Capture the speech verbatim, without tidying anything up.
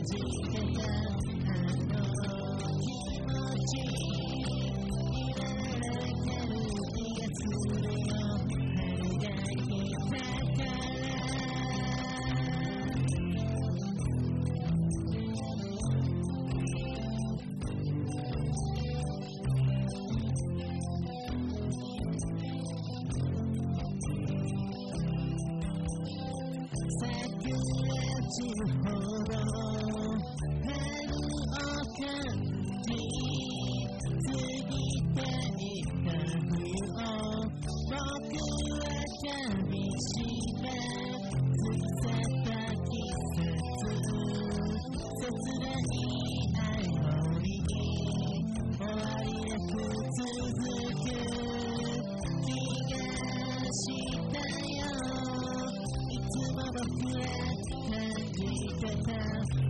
じてたあの気持ち今泣いてる気がするよ春が来たから散るほど春を感じ過ぎていた冬を僕は旅して過ぎ去った季節切ない愛のに終わりなく続く気がしたよいつも僕は感じてた